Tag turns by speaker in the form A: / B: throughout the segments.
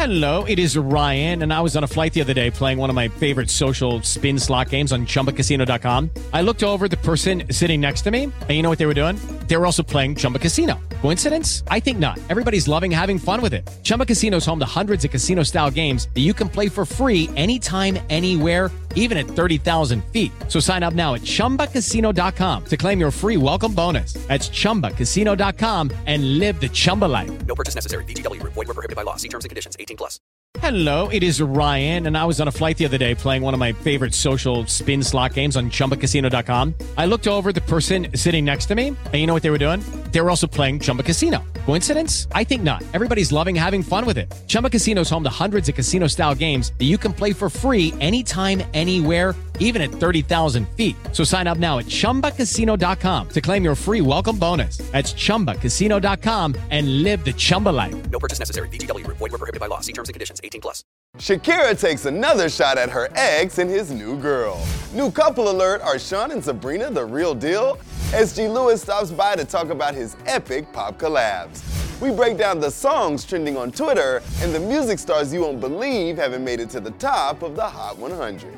A: Hello, it is Ryan, and I was on a flight the other day playing one of my favorite social spin slot games on ChumbaCasino.com. I looked over at the person sitting next to me, and you know what they were doing? They were also playing Chumba Casino. Coincidence? I think not. Everybody's loving having fun with it. Chumba Casino is home to hundreds of casino-style games that you can play for free anytime, anywhere, even at 30,000 feet. So sign up now at ChumbaCasino.com to claim your free welcome bonus. That's ChumbaCasino.com and live the Chumba life.
B: No purchase necessary. VGW. Void where prohibited by law. See terms and conditions. 18+.
A: Hello, it is Ryan, and I was on a flight the other day playing one of my favorite social spin slot games on ChumbaCasino.com. I looked over at the person sitting next to me, and you know what they were doing? They were also playing Chumba Casino. Coincidence? I think not. Everybody's loving having fun with it. Chumba Casino is home to hundreds of casino-style games that you can play for free anytime, anywhere, even at 30,000 feet. So sign up now at ChumbaCasino.com to claim your free welcome bonus. That's ChumbaCasino.com and live the Chumba life.
B: No purchase necessary. VGW. Void where prohibited by law. See terms and conditions. 18+.
C: Shakira takes another shot at her ex and his new girl. New couple alert, are Sean and Sabrina the real deal? SG Lewis stops by to talk about his epic pop collabs. We break down the songs trending on Twitter and the music stars you won't believe haven't made it to the top of the Hot 100.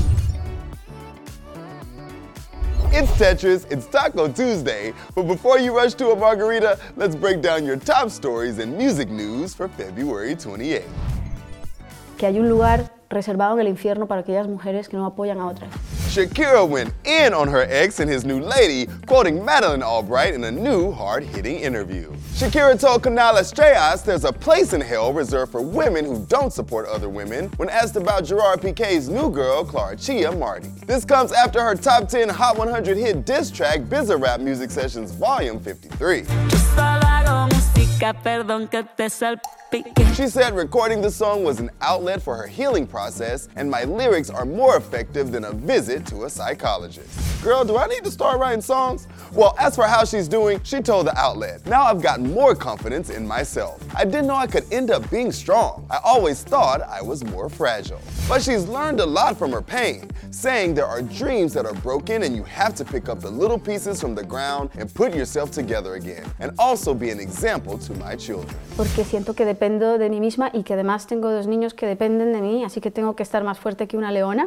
C: It's Tetris, it's Taco Tuesday, but before you rush to a margarita, let's break down your top stories and music news for February 28th.
D: Que hay un lugar reservado en el infierno para aquellas mujeres que no apoyan a otras.
C: Shakira went in on her ex and his new lady, quoting Madeleine Albright in a new hard-hitting interview. Shakira told Canal Estrellas there's a place in hell reserved for women who don't support other women when asked about Gerard Piqué's new girl, Clara Chia Marty. This comes after her top 10 Hot 100 hit diss track, Bizarrap Music Sessions Volume 53. She said recording the song was an outlet for her healing process, and my lyrics are more effective than a visit to a psychologist. Girl, do I need to start writing songs? Well, as for how she's doing, she told the outlet, now I've gotten more confidence in myself. I didn't know I could end up being strong. I always thought I was more fragile. But she's learned a lot from her pain, saying there are dreams that are broken and you have to pick up the little pieces from the ground and put yourself together again, and also be an example to my children.
D: Porque siento que dependo de mí misma y que además tengo dos niños que dependen de mí, así que tengo que estar más fuerte que una leona.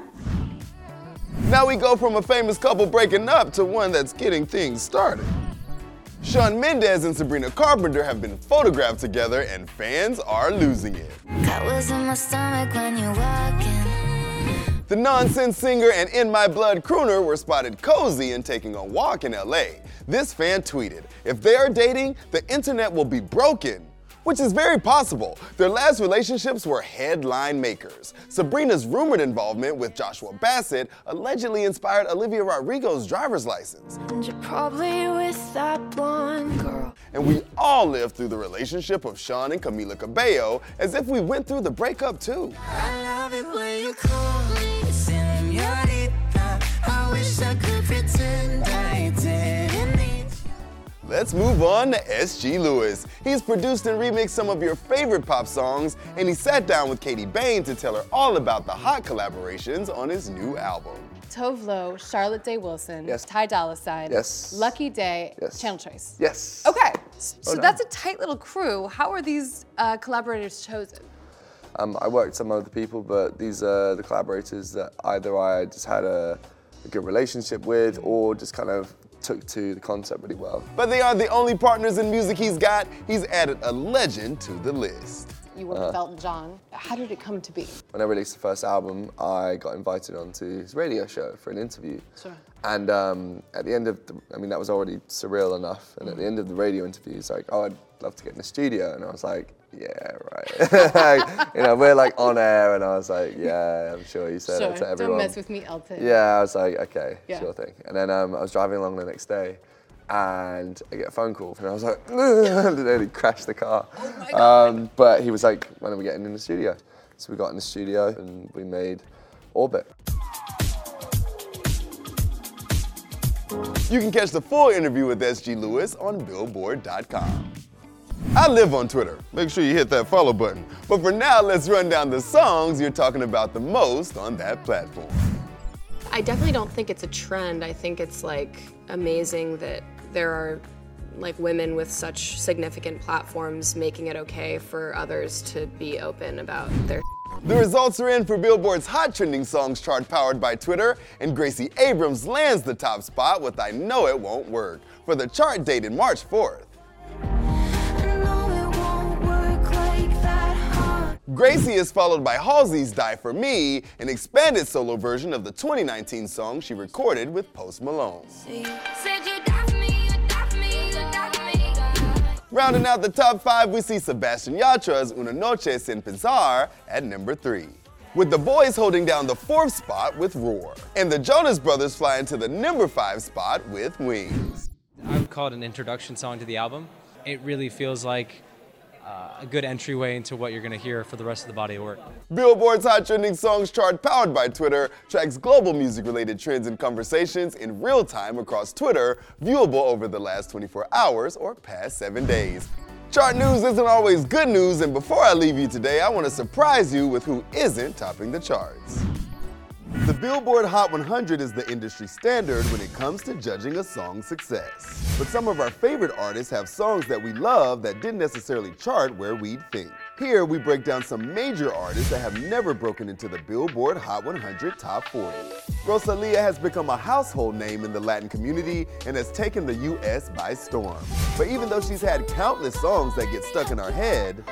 C: Now we go from a famous couple breaking up to one that's getting things started. Shawn Mendes and Sabrina Carpenter have been photographed together and fans are losing it.
E: That was in my stomach when you walk in.
C: The Nonsense singer and In My Blood crooner were spotted cozy and taking a walk in LA. This fan tweeted, if they are dating, the internet will be broken. Which is very possible. Their last relationships were headline makers. Sabrina's rumored involvement with Joshua Bassett allegedly inspired Olivia Rodrigo's driver's license.
E: And you're probably with that blonde girl.
C: And we all lived through the relationship of Sean and Camila Cabello as if we went through the breakup too.
E: I love it when you call me señorita. I wish I could pretend I didn't need.
C: Let's move on to SG Lewis. He's produced and remixed some of your favorite pop songs, and he sat down with Katie Bain to tell her all about the hot collaborations on his new album.
F: Tove Lo, Charlotte Day Wilson,
G: Yes.
F: Ty Dolla $ign,
G: Yes.
F: Lucky Day,
G: Yes.
F: Channel Choice.
G: Yes.
F: Okay, so
G: no.
F: that's a tight little crew. How are these collaborators chosen?
G: I worked with some other people, but these are the collaborators that either I just had a good relationship with or just kind of took to the concept really well.
C: But they aren't the only partners in music he's got. He's added a legend to the list.
F: You work with Elton John. How did it come to be?
G: When I released the first album, I got invited onto his radio show for an interview.
F: Sure.
G: And at the end of that was already surreal enough. And at the end of the radio interview, he's like, oh, I'd love to get in the studio. And I was like, yeah, right. We're like on air, and I was like, yeah, I'm sure you said it to everyone.
F: Don't mess with me, Elton.
G: Yeah, I was like, okay,
F: Yeah.
G: sure thing. And then I was driving along the next day, and I get a phone call, and I was like, and then he crashed the car.
F: Oh my God.
G: But he was like, when are we getting in the studio? So we got in the studio, and we made Orbit.
C: You can catch the full interview with SG Lewis on Billboard.com. I live on Twitter. Make sure you hit that follow button. But for now, let's run down the songs you're talking about the most on that platform.
H: I definitely don't think it's a trend. I think it's like amazing that there are like women with such significant platforms making it okay for others to be open about their.
C: The results are in for Billboard's Hot Trending Songs chart powered by Twitter, and Gracie Abrams lands the top spot with I Know It Won't Work for the chart dated March 4th. Gracie is followed by Halsey's Die For Me, an expanded solo version of the 2019 song she recorded with Post Malone. Rounding out the top 5, we see Sebastian Yatra's Una Noche Sin Pensar at number 3, with the boys holding down the 4th spot with Roar, and the Jonas Brothers flying to the number 5 spot with Wings.
I: I would call it an introduction song to the album. It really feels like a good entryway into what you're going to hear for the rest of the body of work.
C: Billboard's Hot Trending Songs chart powered by Twitter tracks global music-related trends and conversations in real time across Twitter, viewable over the last 24 hours or past 7 days. Chart news isn't always good news, and before I leave you today, I want to surprise you with who isn't topping the charts. The Billboard Hot 100 is the industry standard when it comes to judging a song's success. But some of our favorite artists have songs that we love that didn't necessarily chart where we'd think. Here we break down some major artists that have never broken into the Billboard Hot 100 Top 40. Rosalía has become a household name in the Latin community and has taken the US by storm. But even though she's had countless songs that get stuck in our head,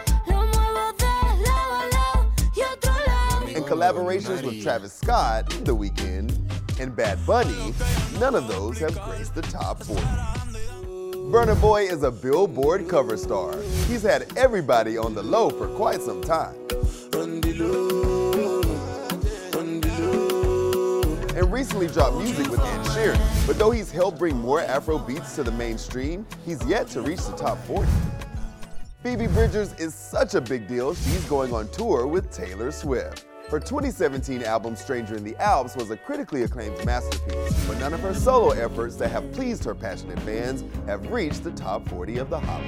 C: and collaborations with Travis Scott, The Weeknd, and Bad Bunny, none of those have graced the top 40. Burna Boy is a Billboard cover star. He's had everybody on the low for quite some time. And recently dropped music with Ed Sheeran. But though he's helped bring more Afro beats to the mainstream, he's yet to reach the top 40. Phoebe Bridgers is such a big deal, she's going on tour with Taylor Swift. Her 2017 album Stranger in the Alps was a critically acclaimed masterpiece, but none of her solo efforts that have pleased her passionate fans have reached the top 40 of the Hot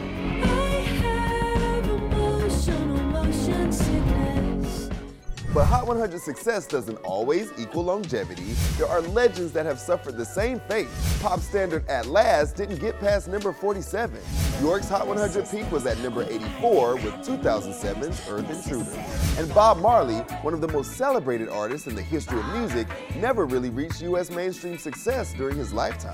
C: 100. But Hot 100 success doesn't always equal longevity. There are legends that have suffered the same fate. Pop standard At Last didn't get past number 47. York's Hot 100 peak was at number 84 with 2007's Earth Intruder. And Bob Marley, one of the most celebrated artists in the history of music, never really reached US mainstream success during his lifetime.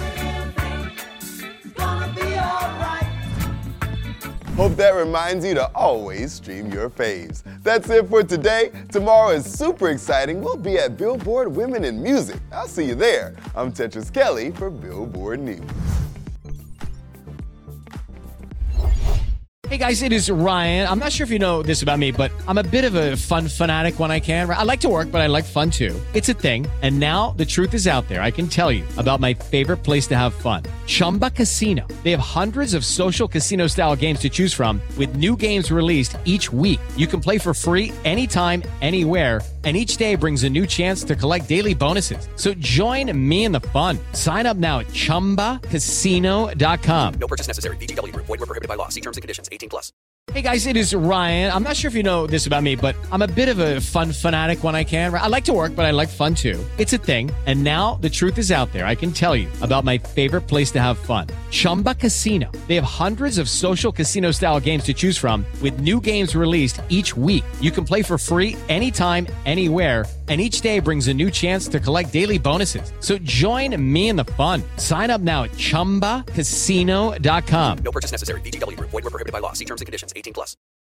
C: Hope that reminds you to always stream your faves. That's it for today. Tomorrow is super exciting. We'll be at Billboard Women in Music. I'll see you there. I'm Tetris Kelly for Billboard News.
A: Hey guys, it is Ryan. I'm not sure if you know this about me, but I'm a bit of a fun fanatic when I can. I like to work, but I like fun too. It's a thing. And now the truth is out there. I can tell you about my favorite place to have fun. Chumba Casino. They have hundreds of social casino style games to choose from with new games released each week. You can play for free anytime, anywhere. And each day brings a new chance to collect daily bonuses. So join me in the fun. Sign up now at ChumbaCasino.com.
B: No purchase necessary. VGW Group. Void where prohibited by law. See terms and conditions. 18+.
A: Hey guys, it is Ryan. I'm not sure if you know this about me, but I'm a bit of a fun fanatic when I can. I like to work, but I like fun too. It's a thing. And now the truth is out there. I can tell you about my favorite place to have fun. Chumba Casino. They have hundreds of social casino style games to choose from with new games released each week. You can play for free anytime, anywhere. And each day brings a new chance to collect daily bonuses. So join me in the fun. Sign up now at ChumbaCasino.com.
B: No purchase necessary. VGW Group. Void where prohibited by law. See terms and conditions. 18+.